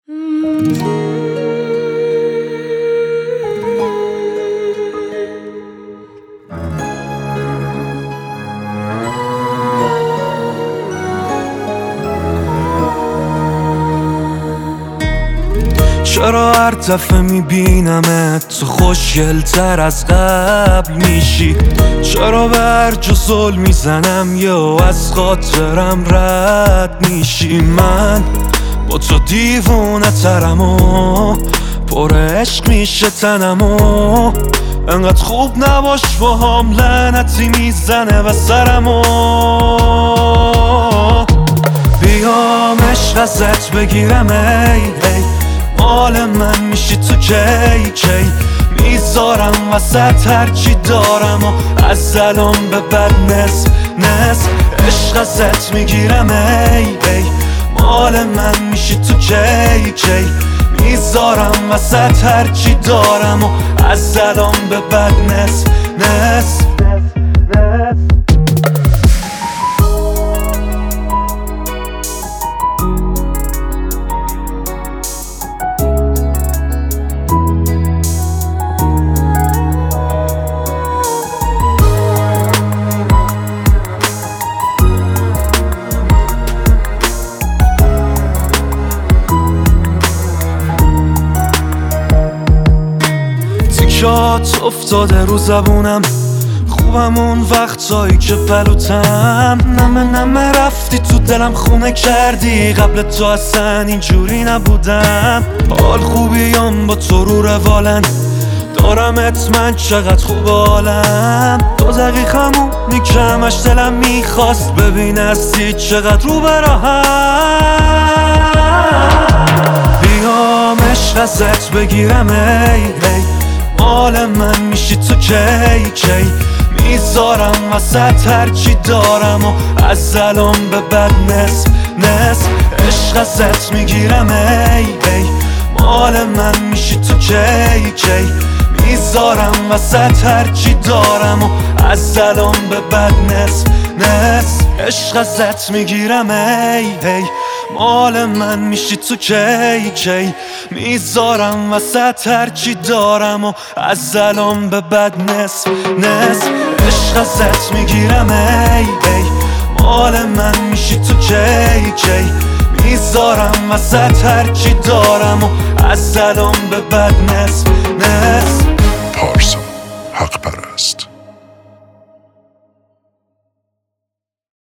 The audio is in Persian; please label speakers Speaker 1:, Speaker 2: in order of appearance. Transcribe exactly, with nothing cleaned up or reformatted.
Speaker 1: چرا هر دفعه میبینمت تو خوشگل‌تر از قبل میشی؟ چرا به هر جا زل میزنم یا از خاطرم رد میشی؟ من با تو دیوونه ترم و پر عشق میشه تنم و انقدر خوب نباش با هم، لعنتی میزنه و سرم و بیام عشق ازت بگیرم ای ای مال من میشی تو کی کی میذارم وسط هرچی دارم و از الان به بعد نصف نصف عشق ازت میگیرم ای ای مال من میشی تو کی کی میذارم وسط هرچی دارم و از الان به بعد نصف نصف تیکات افتاده رو زبونم، خوبم اون وقتایی که پلوتم نمه نمه رفتی تو دلم خونه کردی، قبل تو اصلا اینجوری نبودم. حال خوبیم با تو رو روالن دارمت من، چقدر خوب حالم دو دقیقه همونی که همش دلم میخواست ببین هستی چقدر رو براهم. بیام عشق ازت بگیرم ای ای مال من میشی تو کی کی میذارم وسط هرچی دارم و از الان به بعد نصف نصف عشق ازت میگیرم ای ای مال من میشی تو کی کی میذارم وسط هرچی دارم و از الان به بعد نصف نصف عشق ازت میگیرم ای ای مال من میشی تو کی کی میذارم وسط هرچی دارم و از الان به بعد نصف نصف عشق ازت میگیرم ای ای مال من میشی تو کی کی میذارم وسط هرچی دارم و از الان به بعد نصف نصف.
Speaker 2: پارسا